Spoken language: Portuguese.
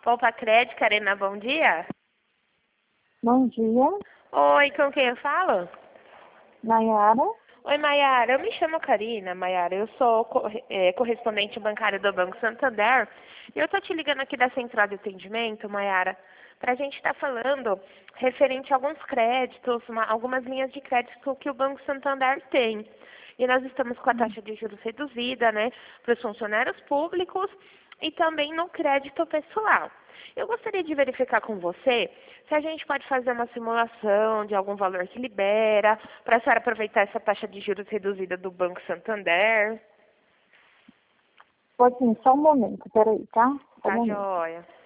Poupa Crédito, Karina, bom dia. Bom dia, Oi, com quem eu falo? Nayara. Oi, Maiara. Eu me chamo Karina, Maiara. Eu sou correspondente bancária do Banco Santander. E eu tô te ligando aqui da central de atendimento, Maiara, para a gente estar falando referente a alguns créditos, algumas linhas de crédito que o Banco Santander tem. E nós estamos com a taxa de juros reduzida, né, para os funcionários públicos e também no crédito pessoal. Eu gostaria de verificar com você se a gente pode fazer uma simulação de algum valor que libera, para a senhora aproveitar essa taxa de juros reduzida do Banco Santander. Pode sim, só um momento, peraí, tá? Só um Tá momento. joia.